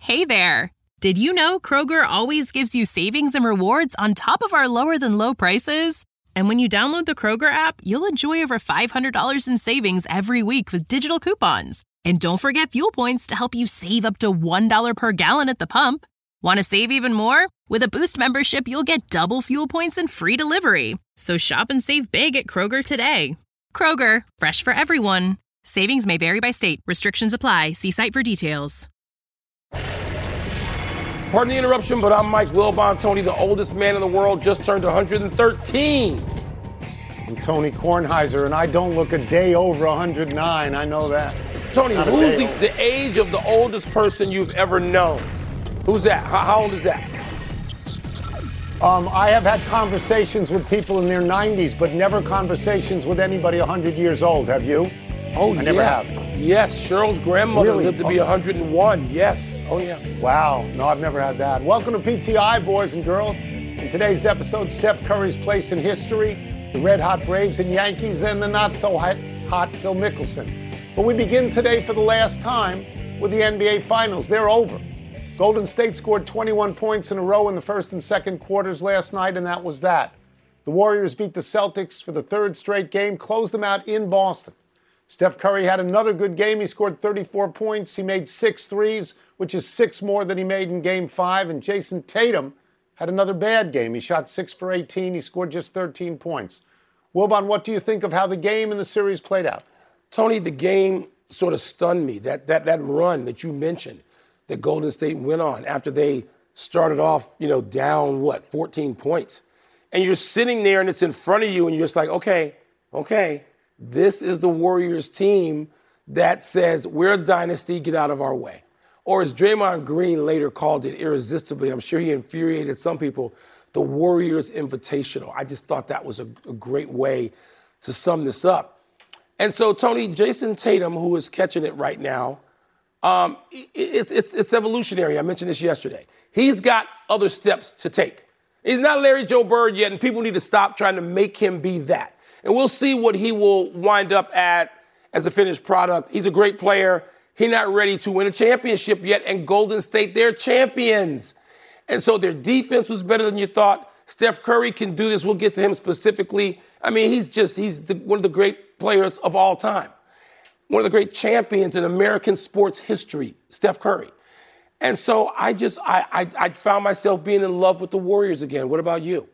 Hey there! Did you know Kroger always gives you savings and rewards on top of our lower-than-low prices? And when you download the Kroger app, you'll enjoy over $500 in savings every week with digital coupons. And don't forget fuel points to help you save up to $1 per gallon at the pump. Want to save even more? With a Boost membership, you'll get double fuel points and free delivery. So shop and save big at Kroger today. Kroger, fresh for everyone. Savings may vary by state. Restrictions apply. See site for details. Pardon the interruption, but I'm Mike Wilbon. Tony, the oldest man in the world, just turned 113. I'm Tony Kornheiser, and I don't look a day over 109. I know that. Tony, who's the age of the oldest person you've ever known? Who's that? How old is that? I have had conversations with people in their 90s, but never conversations with anybody 100 years old. Have you? Oh, I never have. Yes, Cheryl's grandmother lived to be 101. Yes. Oh, yeah. Wow. No, I've never had that. Welcome to PTI, boys and girls. In today's episode, Steph Curry's place in history, the red-hot Braves and Yankees, and the not-so-hot Phil Mickelson. But we begin today for the last time with the NBA Finals. They're over. Golden State scored 21 points in a row in the first and second quarters last night, and that was that. The Warriors beat the Celtics for the third straight game, closed them out in Boston. Steph Curry had another good game. He scored 34 points. He made 6 threes, which is 6 more than he made in Game 5. And Jason Tatum had another bad game. He shot 6 for 18. He scored just 13 points. Wilbon, what do you think of how the game and the series played out? Tony, the game sort of stunned me. That run that you mentioned that Golden State went on after they started off, down, 14 points. And you're sitting there and it's in front of you and you're just like, okay. This is the Warriors team that says, we're a dynasty, get out of our way. Or as Draymond Green later called it irresistibly, I'm sure he infuriated some people, the Warriors Invitational. I just thought that was a great way to sum this up. And so, Tony, Jason Tatum, who is catching it right now, it's evolutionary. I mentioned this yesterday. He's got other steps to take. He's not Larry Joe Bird yet, and people need to stop trying to make him be that. And we'll see what he will wind up at as a finished product. He's a great player. He's not ready to win a championship yet, and Golden State, they're champions. And so their defense was better than you thought. Steph Curry can do this. We'll get to him specifically. I mean, he's one of the great players of all time. One of the great champions in American sports history, Steph Curry. And so I found myself being in love with the Warriors again. What about you?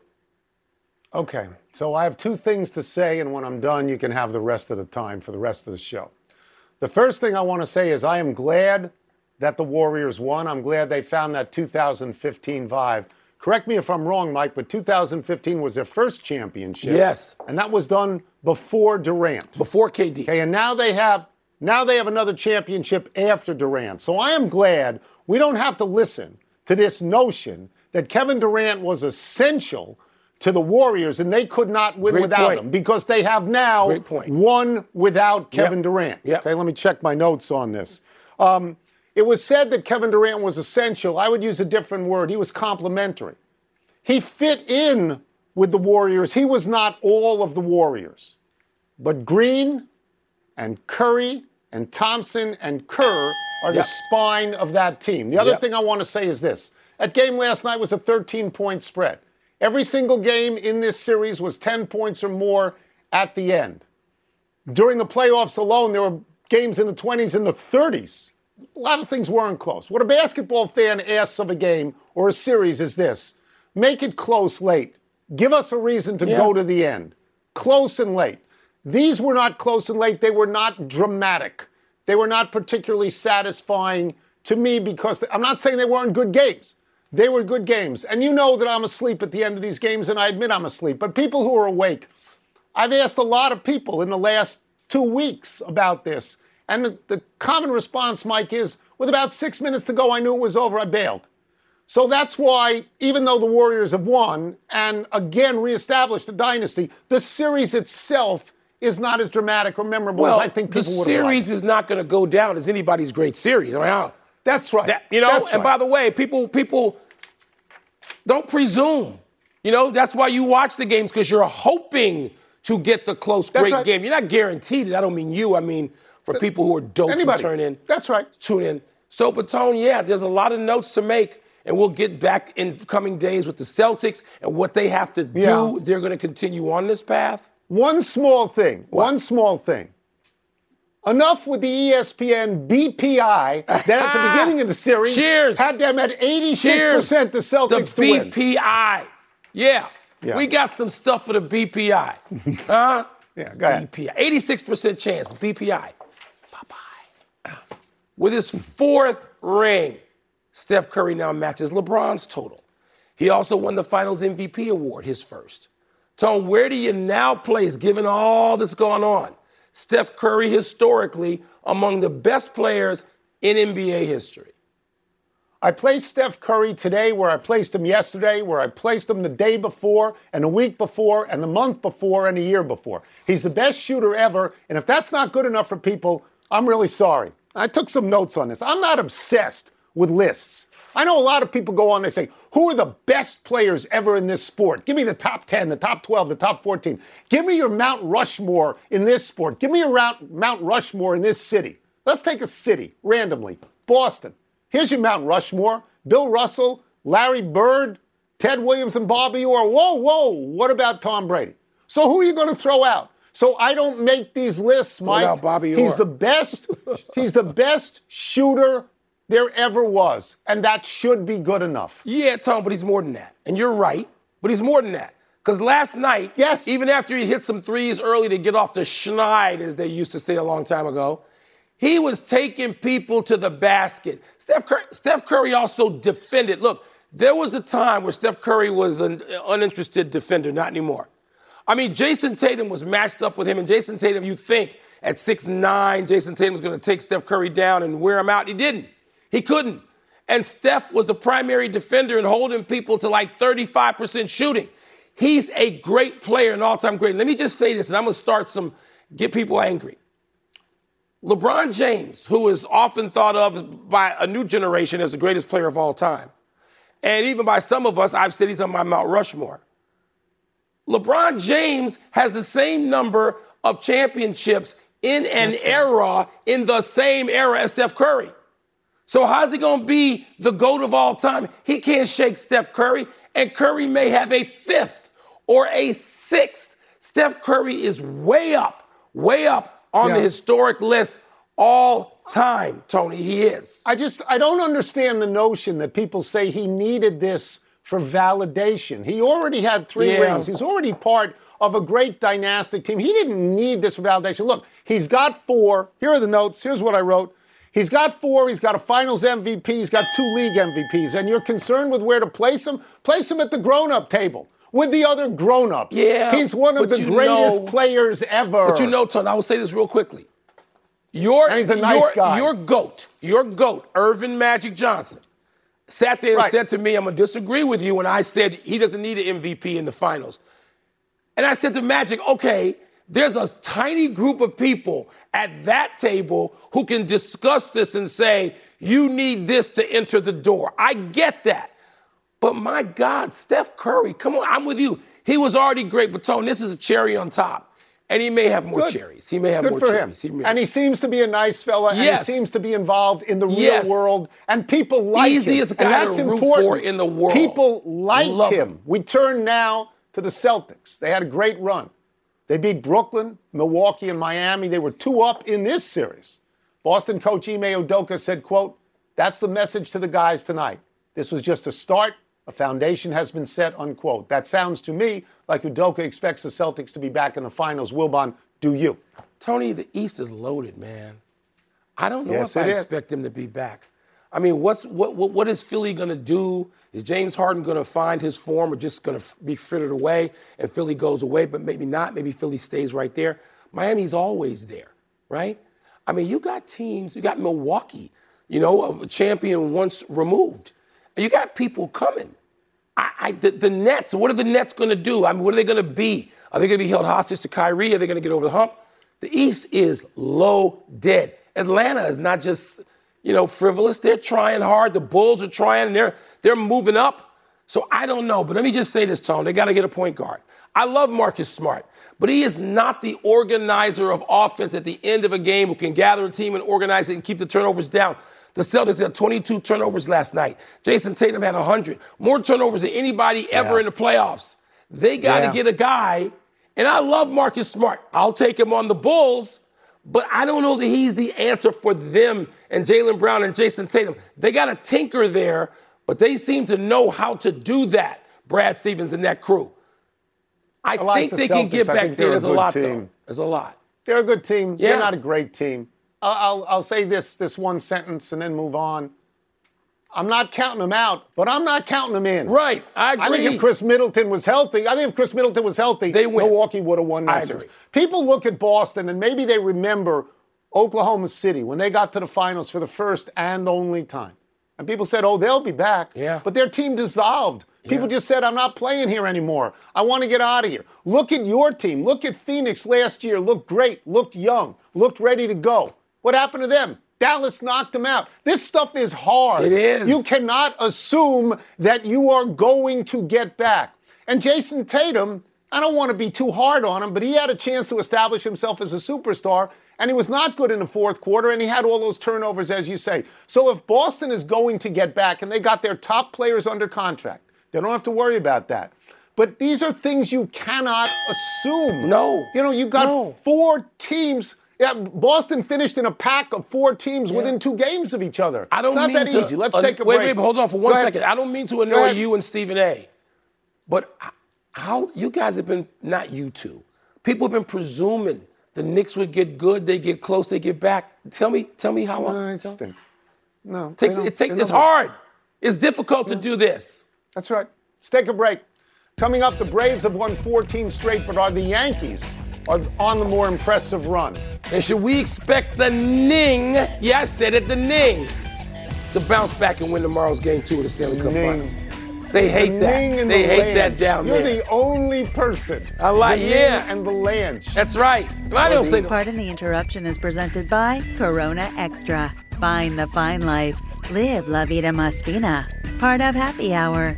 Okay, so I have 2 things to say, and when I'm done, you can have the rest of the time for the rest of the show. The first thing I want to say is I am glad that the Warriors won. I'm glad they found that 2015 vibe. Correct me if I'm wrong, Mike, but 2015 was their first championship. Yes. And that was done before Durant. Before KD. Okay, and now they have another championship after Durant. So I am glad we don't have to listen to this notion that Kevin Durant was essential to the Warriors, and they could not win without him because they have now won without Kevin Durant. Yep. Okay, let me check my notes on this. It was said that Kevin Durant was essential. I would use a different word. He was complimentary. He fit in with the Warriors. He was not all of the Warriors. But Green and Curry and Thompson and Kerr are the spine of that team. The other thing I want to say is this. That game last night was a 13-point spread. Every single game in this series was 10 points or more at the end. During the playoffs alone, there were games in the 20s and the 30s. A lot of things weren't close. What a basketball fan asks of a game or a series is this. Make it close late. Give us a reason to go to the end. Close and late. These were not close and late. They were not dramatic. They were not particularly satisfying to me because I'm not saying they weren't good games. They were good games. And you know that I'm asleep at the end of these games, and I admit I'm asleep. But people who are awake, I've asked a lot of people in the last 2 weeks about this. And the common response, Mike, is with about 6 minutes to go, I knew it was over, I bailed. So that's why, even though the Warriors have won and again reestablished a dynasty, the series itself is not as dramatic or memorable as I think people would have liked. The series is not going to go down as anybody's great series. I mean, that's right. That's right. By the way, people don't presume. That's why you watch the games, because you're hoping to get the close, great game. You're not guaranteed it. I don't mean you. I mean for people who are dope to turn in. That's right. Tune in. So, Batone, yeah, there's a lot of notes to make, and we'll get back in coming days with the Celtics and what they have to do. Yeah. They're going to continue on this path. One small thing. Enough with the ESPN BPI that at the beginning of the series had them at 86% the Celtics to win. The BPI. Yeah. We got some stuff for the BPI. Huh? Yeah, go ahead. BPI. 86% chance, BPI. Bye-bye. With his fourth ring, Steph Curry now matches LeBron's total. He also won the Finals MVP award, his first. Tone, where do you now place, given all that's going on, Steph Curry historically among the best players in NBA history? I placed Steph Curry today where I placed him yesterday, where I placed him the day before and the week before and the month before and the year before. He's the best shooter ever, and if that's not good enough for people, I'm really sorry. I took some notes on this. I'm not obsessed with lists. I know a lot of people go on, they say, who are the best players ever in this sport? Give me the top 10, the top 12, the top 14. Give me your Mount Rushmore in this sport. Give me your Mount Rushmore in this city. Let's take a city, randomly. Boston. Here's your Mount Rushmore. Bill Russell, Larry Bird, Ted Williams, and Bobby Orr. Whoa, what about Tom Brady? So who are you going to throw out? So I don't make these lists, Mike. What about Bobby Orr? He's the best shooter there ever was, and that should be good enough. Yeah, Tom, but he's more than that. And you're right, but he's more than that. Because last night, even after he hit some threes early to get off the schneid, as they used to say a long time ago, he was taking people to the basket. Steph Curry also defended. Look, there was a time where Steph Curry was an uninterested defender, not anymore. I mean, Jason Tatum was matched up with him, and Jason Tatum, you think, at 6'9", Jason Tatum was going to take Steph Curry down and wear him out. He didn't. He couldn't. And Steph was the primary defender and holding people to like 35% shooting. He's a great player, an all-time great. Let me just say this, and I'm going to get people angry. LeBron James, who is often thought of by a new generation as the greatest player of all time, and even by some of us, I've said he's on my Mount Rushmore. LeBron James has the same number of championships in an era, in the same era as Steph Curry. So how's he going to be the GOAT of all time? He can't shake Steph Curry, and Curry may have a fifth or a sixth. Steph Curry is way up on the historic list all time, Tony. He is. I don't understand the notion that people say he needed this for validation. He already had 3 rings. He's already part of a great dynastic team. He didn't need this for validation. Look, he's got 4. Here are the notes. Here's what I wrote. He's got 4. He's got a Finals MVP. He's got 2 league MVPs. And you're concerned with where to place him? Place him at the grown-up table with the other grown-ups. Yeah, he's one of the greatest players ever. But Tony, I will say this real quickly. And he's a nice guy. Your GOAT, Irvin Magic Johnson, sat there and said to me, I'm going to disagree with you when I said he doesn't need an MVP in the finals. And I said to Magic, okay, there's a tiny group of people at that table who can discuss this and say, you need this to enter the door. I get that. But my God, Steph Curry, come on, I'm with you. He was already great, but Tone, this is a cherry on top. And he may have more cherries. He may have more cherries. And he seems to be a nice fella, and he seems to be involved in the real world, and people like him. Easiest guy to root for in the world. People like him. We turn now to the Celtics. They had a great run. They beat Brooklyn, Milwaukee, and Miami. They were 2 up in this series. Boston coach Ime Udoka said, quote, that's the message to the guys tonight. This was just a start. A foundation has been set, unquote. That sounds to me like Udoka expects the Celtics to be back in the finals. Wilbon, do you? Tony, the East is loaded, man. I don't know if I expect them to be back. I mean, what is Philly going to do? Is James Harden going to find his form or just going to be frittered away and Philly goes away? But maybe not. Maybe Philly stays right there. Miami's always there, right? I mean, you got teams. You got Milwaukee, a champion once removed. You got people coming. The Nets, what are the Nets going to do? I mean, what are they going to be? Are they going to be held hostage to Kyrie? Are they going to get over the hump? The East is loaded. Atlanta is not just, frivolous. They're trying hard. The Bulls are trying, and they're moving up. So I don't know. But let me just say this, Tone. They got to get a point guard. I love Marcus Smart, but he is not the organizer of offense at the end of a game who can gather a team and organize it and keep the turnovers down. The Celtics had 22 turnovers last night. Jason Tatum had 100. More turnovers than anybody ever in the playoffs. They got to get a guy, and I love Marcus Smart. I'll take him on the Bulls, but I don't know that he's the answer for them and Jaylen Brown and Jason Tatum. They got a tinker there, but they seem to know how to do that, Brad Stevens and that crew. I think they can get back there. There's a lot, though. There's a lot. They're a good team. Yeah. They're not a great team. I'll say this one sentence and then move on. I'm not counting them out, but I'm not counting them in. Right, I agree. I think if Chris Middleton was healthy, they win. Milwaukee would have won that series. People look at Boston and maybe they remember Oklahoma City when they got to the finals for the first and only time. And people said, oh, they'll be back. Yeah. But their team dissolved. People just said, I'm not playing here anymore. I want to get out of here. Look at your team. Look at Phoenix last year. Looked great. Looked young. Looked ready to go. What happened to them? Dallas knocked them out. This stuff is hard. It is. You cannot assume that you are going to get back. And Jason Tatum, I don't want to be too hard on him, but he had a chance to establish himself as a superstar, and he was not good in the fourth quarter, and he had all those turnovers, as you say. So if Boston is going to get back, and they got their top players under contract, they don't have to worry about that. But these are things you cannot assume. No. You know, you got four teams. Yeah, Boston finished in a pack of four teams within 2 games of each other. It's not that easy. Let's take a break. Wait, hold on for 1 second. I don't mean to annoy you and Stephen A. But how you guys have been, not you two, people have been presuming the Knicks would get good, they get close, they get back. Tell me how long. No, it's hard. It's difficult to do this. That's right. Let's take a break. Coming up, the Braves have won 14 straight, but are the Yankees on the more impressive run? And should we expect the Ning, yeah, I said it, the Ning, to bounce back and win tomorrow's game 2 of the Stanley Cup Final? They hate that. They hate that down there. You're the only person. I like, the Ning and the Lange. That's right. I don't say Pardon the Interruption is presented by Corona Extra. Find the fine life. Live La Vida Más Fina. Part of Happy Hour.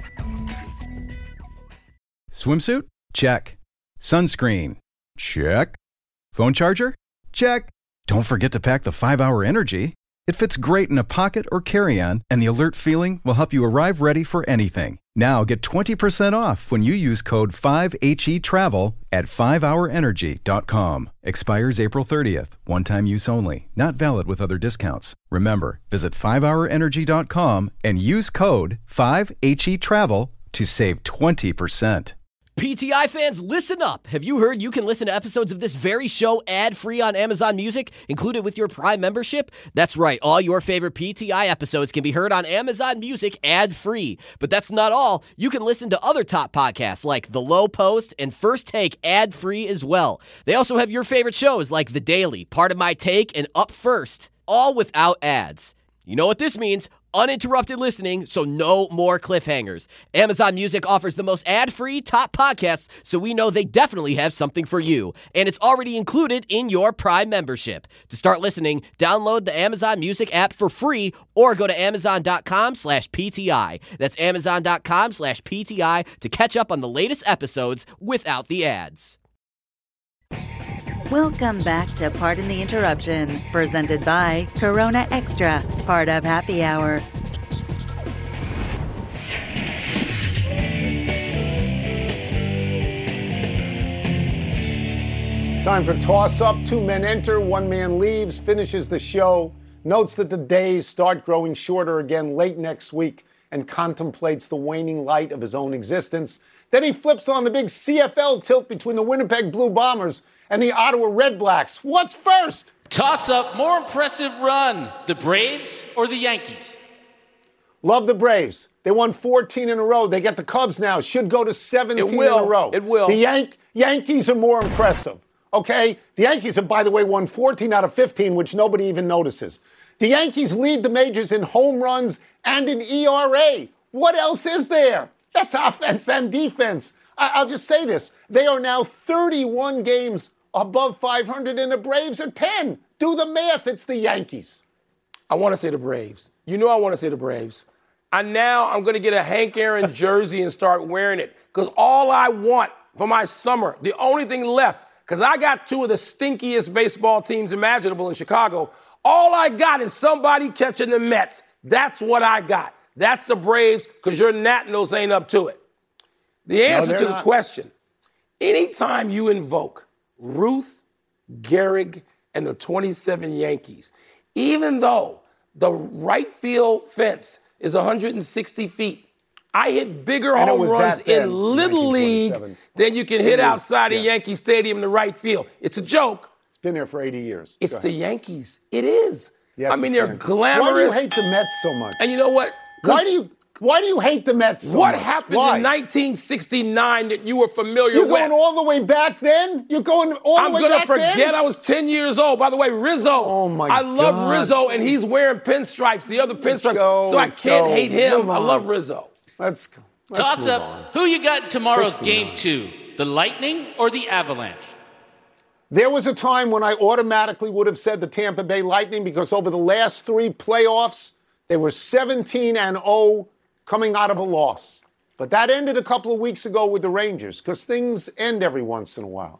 Swimsuit? Check. Sunscreen? Check. Phone charger? Check. Don't forget to pack the 5-Hour Energy. It fits great in a pocket or carry-on, and the alert feeling will help you arrive ready for anything. Now get 20% off when you use code 5HETRAVEL at 5hourenergy.com. Expires April 30th. One-time use only. Not valid with other discounts. Remember, visit 5hourenergy.com and use code 5HETRAVEL to save 20%. PTI fans, listen up. Have you heard you can listen to episodes of this very show ad-free on Amazon Music, included with your Prime membership? That's right. All your favorite PTI episodes can be heard on Amazon Music ad-free. But that's not all. You can listen to other top podcasts like The Low Post and First Take ad-free as well. They also have your favorite shows like The Daily, Part of My Take, and Up First, all without ads. You know what this means? Uninterrupted listening, so no more cliffhangers. Amazon Music offers the most ad-free top podcasts, so we know they definitely have something for you. And it's already included in your Prime membership. To start listening, download the Amazon Music app for free or go to amazon.com/PTI. That's amazon.com/PTI to catch up on the latest episodes without the ads. Welcome back to Pardon the Interruption, presented by Corona Extra, part of Happy Hour. Time for toss-up. 2 men enter, 1 man leaves, finishes the show, notes that the days start growing shorter again late next week, and contemplates the waning light of his own existence. Then he flips on the big CFL tilt between the Winnipeg Blue Bombers and the Ottawa Red Blacks. What's first? Toss-up, more impressive run, the Braves or the Yankees? Love the Braves. They won 14 in a row. They get the Cubs now. Should go to 17 in a row. It will. The Yankees are more impressive, okay? The Yankees have, by the way, won 14 out of 15, which nobody even notices. The Yankees lead the majors in home runs and in ERA. What else is there? That's offense and defense. I'll just say this. They are now 31 games above 500, and the Braves are 10. Do the math. It's the Yankees. I want to say the Braves. You know I want to say the Braves. I'm going to get a Hank Aaron jersey and start wearing it because all I want for my summer, the only thing left, because I got 2 of the stinkiest baseball teams imaginable in Chicago, All I got is somebody catching the Mets. That's what I got. That's the Braves, because your Nationals ain't up to it. The answer to the question, anytime you invoke Ruth, Gehrig, and the 27 Yankees, even though the right field fence is 160 feet, I hit bigger home runs in Little League than you can hit outside of Yankee Stadium in the right field. It's a joke. It's been there for 80 years. It's the Yankees. It is. Yes, I mean, they're glamorous. Why do you hate the Mets so much? And you know what? Why do you hate the Mets so what much? happened in 1969 that you were familiar You're with? going all the way back then? You're going all the way back then? I'm going to forget I was 10 years old. By the way, Rizzo. Oh, my God. I love Rizzo, and he's wearing pinstripes, the other pinstripes. So I can't hate him. I love Rizzo. Let's Toss up. Who you got in tomorrow's Game 2? The Lightning or the Avalanche? There was a time when I automatically would have said the Tampa Bay Lightning, because over the last 3 playoffs, they were 17-0 coming out of a loss. But that ended a couple of weeks ago with the Rangers, because things end every once in a while.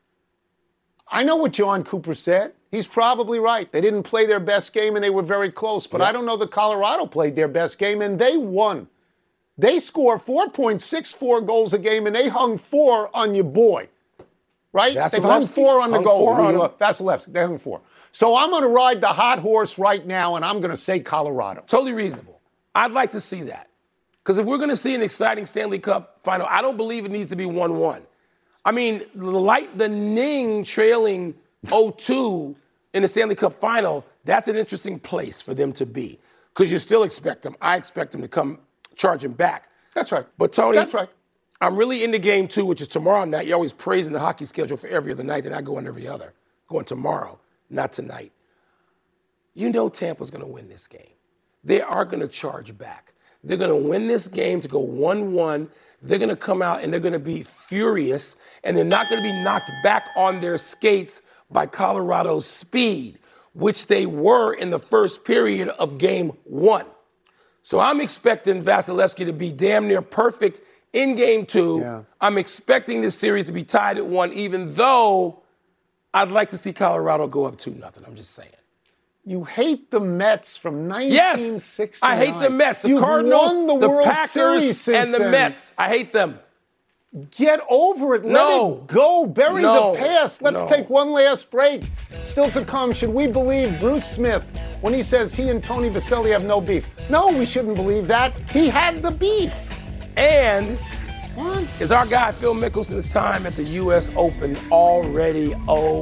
I know what John Cooper said. He's probably right. They didn't play their best game, and they were very close. But I don't know that Colorado played their best game, and they won. They score 4.64 goals a game, and they hung 4 on your boy. Right? They hung 4 on the goal. Vasilevsky. They hung 4. So I'm going to ride the hot horse right now, and I'm going to say Colorado. Totally reasonable. I'd like to see that. Because if we're going to see an exciting Stanley Cup final, I don't believe it needs to be 1-1. I mean, the Ning trailing 0-2 in the Stanley Cup final, that's an interesting place for them to be. Because you still expect them. I expect them to come charging back. That's right. But, Tony, that's right. I'm really into Game 2, which is tomorrow night. You're always praising the hockey schedule for every other night, and I go on every other. Going tomorrow, not tonight. You know Tampa's going to win this game. They are going to charge back. They're going to win this game to go 1-1. They're going to come out and they're going to be furious, and they're not going to be knocked back on their skates by Colorado's speed, which they were in the first period of Game 1. So I'm expecting Vasilevsky to be damn near perfect in Game 2. Yeah. I'm expecting this series to be tied at 1, even though I'd like to see Colorado go up 2-0. I'm just saying. You hate the Mets from 1969. Yes, I hate the Mets. The Cardinals, the Packers, and the Mets. I hate them. Get over it. Let it go. Bury the past. Let's take one last break. Still to come, should we believe Bruce Smith when he says he and Tony Vaselli have no beef? No, we shouldn't believe that. He had the beef. And is our guy Phil Mickelson's time at the U.S. Open already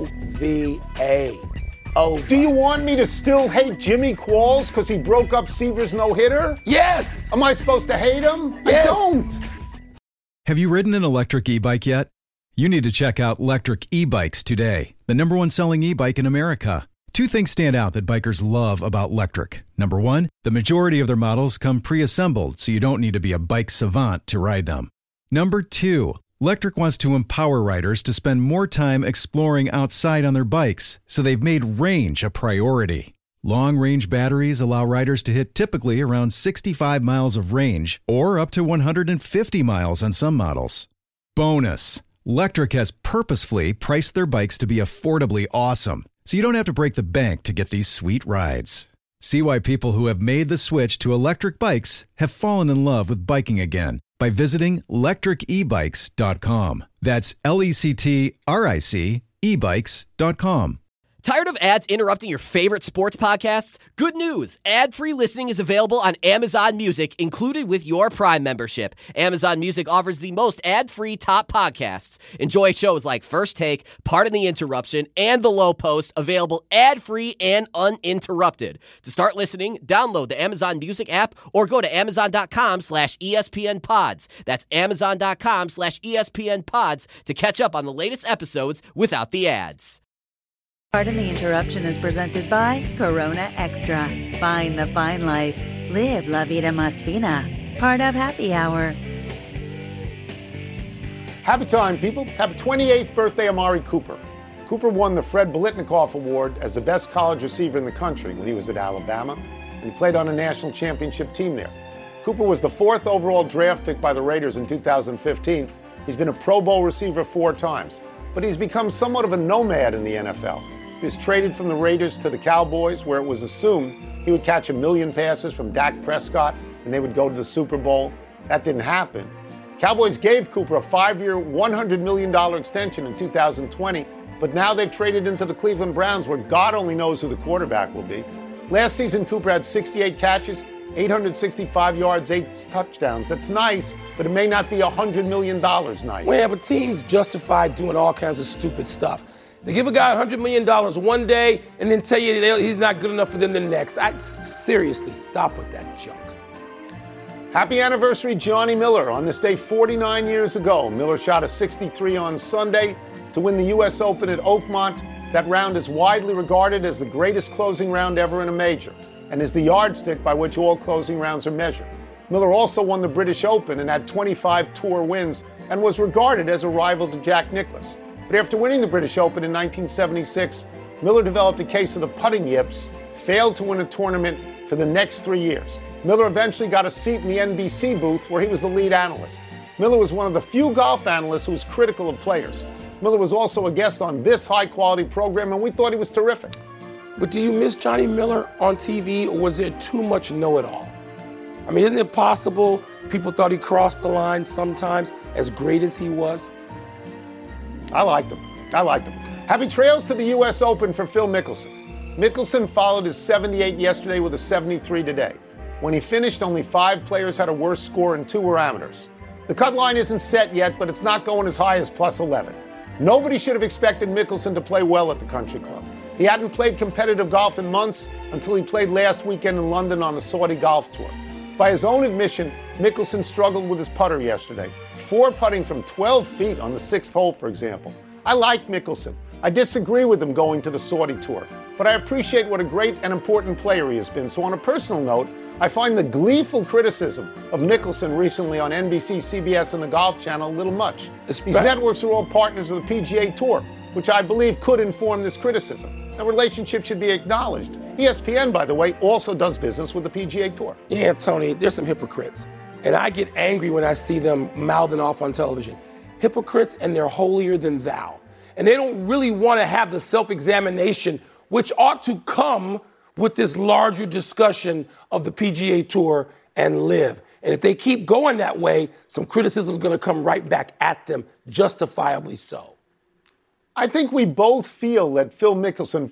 OVA? Do you want me to still hate Jimmy Qualls because he broke up Seaver's no-hitter? Yes. Am I supposed to hate him? Yes. I don't. Have you ridden an electric e-bike yet? You need to check out Lectric E-Bikes today, the #1 selling e-bike in America. 2 things stand out that bikers love about Lectric. Number 1, the majority of their models come pre-assembled, so you don't need to be a bike savant to ride them. Number 2, Lectric wants to empower riders to spend more time exploring outside on their bikes, so they've made range a priority. Long-range batteries allow riders to hit typically around 65 miles of range, or up to 150 miles on some models. Bonus, Lectric has purposefully priced their bikes to be affordably awesome, so you don't have to break the bank to get these sweet rides. See why people who have made the switch to electric bikes have fallen in love with biking again by visiting lectricebikes.com. That's LECTRIC ebikes.com. Tired of ads interrupting your favorite sports podcasts? Good news! Ad-free listening is available on Amazon Music, included with your Prime membership. Amazon Music offers the most ad-free top podcasts. Enjoy shows like First Take, Pardon the Interruption, and The Low Post, available ad-free and uninterrupted. To start listening, download the Amazon Music app or go to amazon.com/ESPNpods. That's amazon.com/ESPNpods to catch up on the latest episodes without the ads. Pardon the Interruption is presented by Corona Extra. Find the fine life. Live La Vida Más Fina. Part of Happy Hour. Happy time, people. Happy 28th birthday, Amari Cooper. Cooper won the Fred Biletnikoff Award as the best college receiver in the country when he was at Alabama, and he played on a national championship team there. Cooper was the 4th overall draft pick by the Raiders in 2015. He's been a Pro Bowl receiver 4 times, but he's become somewhat of a nomad in the NFL. He was traded from the Raiders to the Cowboys, where it was assumed he would catch 1 million passes from Dak Prescott and they would go to the Super Bowl. That didn't happen. Cowboys gave Cooper a 5-year, $100 million extension in 2020, but now they've traded him to the Cleveland Browns, where God only knows who the quarterback will be. Last season, Cooper had 68 catches, 865 yards, 8 touchdowns. That's nice, but it may not be $100 million nice. Well, yeah, but teams justify doing all kinds of stupid stuff. They give a guy $100 million one day and then tell you he's not good enough for them the next. Seriously, stop with that junk. Happy anniversary, Johnny Miller. On this day 49 years ago, Miller shot a 63 on Sunday to win the U.S. Open at Oakmont. That round is widely regarded as the greatest closing round ever in a major and is the yardstick by which all closing rounds are measured. Miller also won the British Open and had 25 tour wins and was regarded as a rival to Jack Nicklaus. But after winning the British Open in 1976, Miller developed a case of the putting yips, failed to win a tournament for the next 3 years. Miller eventually got a seat in the NBC booth where he was the lead analyst. Miller was one of the few golf analysts who was critical of players. Miller was also a guest on this high-quality program, and we thought he was terrific. But do you miss Johnny Miller on TV, or was there too much know-it-all? I mean, isn't it possible people thought he crossed the line sometimes, as great as he was? I liked him. Happy trails to the U.S. Open for Phil Mickelson. Mickelson followed his 78 yesterday with a 73 today. When he finished, only 5 players had a worse score and 2 were amateurs. The cut line isn't set yet, but it's not going as high as plus 11. Nobody should have expected Mickelson to play well at the country club. He hadn't played competitive golf in months until he played last weekend in London on the Saudi golf tour. By his own admission, Mickelson struggled with his putter yesterday. 4 putting from 12 feet on the 6th hole, for example. I like Mickelson. I disagree with him going to the Saudi tour, but I appreciate what a great and important player he has been. So on a personal note, I find the gleeful criticism of Mickelson recently on NBC, CBS, and the Golf Channel a little much. These networks are all partners of the PGA Tour, which I believe could inform this criticism. The relationship should be acknowledged. ESPN, by the way, also does business with the PGA Tour. Yeah, Tony, there's some hypocrites. And I get angry when I see them mouthing off on television. Hypocrites, and they're holier than thou. And they don't really want to have the self-examination which ought to come with this larger discussion of the PGA Tour and LIV. And if they keep going that way, some criticism is going to come right back at them, justifiably so. I think we both feel that Phil Mickelson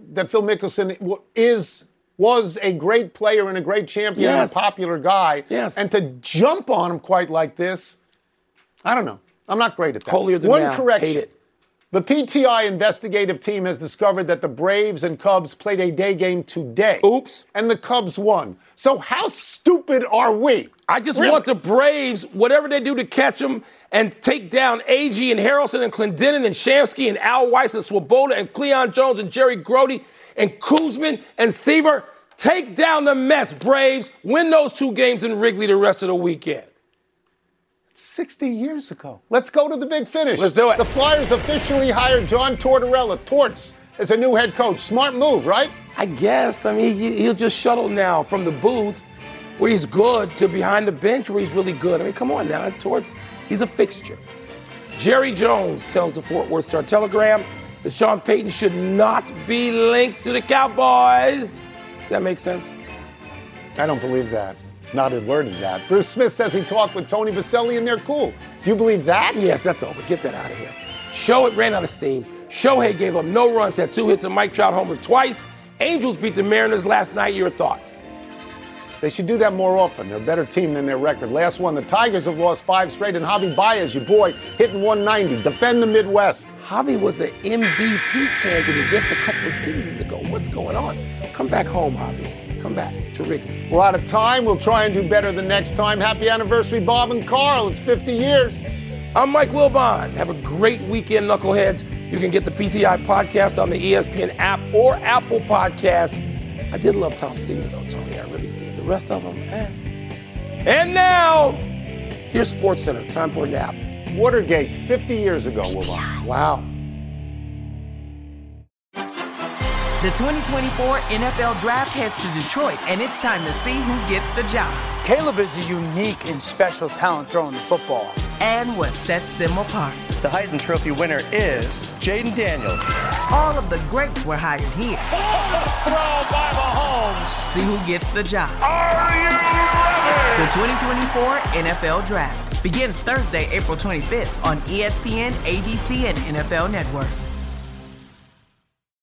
was a great player and a great champion and a popular guy. Yes. And to jump on him quite like this, I don't know. I'm not great at that. Holier than One thou. correction. Hate it. The PTI investigative team has discovered that the Braves and Cubs played a day game today. Oops. And the Cubs won. So how stupid are we? I just want the Braves, whatever they do to catch them and take down Agee and Harrelson and Clendenin and Shamsky and Al Weiss and Swoboda and Cleon Jones and Jerry Grody and Kuzman and Seaver. Take down the Mets, Braves. Win those 2 games in Wrigley the rest of the weekend. 60 years ago. Let's go to the big finish. Let's do it. The Flyers officially hired John Tortorella, Torts, as a new head coach. Smart move, right? I guess. I mean, he'll just shuttle now from the booth, where he's good, to behind the bench, where he's really good. I mean, come on now. Torts, he's a fixture. Jerry Jones tells the Fort Worth Star-Telegram that Sean Payton should not be linked to the Cowboys. Does that make sense? I don't believe that. Not a word of that. Bruce Smith says he talked with Tony Vaselli and they're cool. Do you believe that? Yes, that's over. Get that out of here. Shohei ran out of steam. Shohei gave up no runs, had 2 hits, and Mike Trout homered twice. Angels beat the Mariners last night. Your thoughts? They should do that more often. They're a better team than their record. Last one, the Tigers have lost 5 straight, and Javi Baez, your boy, hitting 190. Defend the Midwest. Javi was an MVP candidate just a couple of seasons ago. What's going on? Come back home, Javi. Come back to Wrigley. We're out of time. We'll try and do better the next time. Happy anniversary, Bob and Carl. It's 50 years. I'm Mike Wilbon. Have a great weekend, Knuckleheads. You can get the PTI podcast on the ESPN app or Apple Podcasts. I did love Tom Seaver, though, Tony. I really did. The rest of them, And now, here's SportsCenter. Time for a nap. Watergate, 50 years ago, Wilbon. Wow. The 2024 NFL Draft heads to Detroit, and it's time to see who gets the job. Caleb is a unique and special talent throwing the football. And what sets them apart. The Heisman Trophy winner is Jaden Daniels. All of the greats were hired here. Throw by Mahomes. See who gets the job. Are you ready? The 2024 NFL Draft begins Thursday, April 25th on ESPN, ABC, and NFL Network.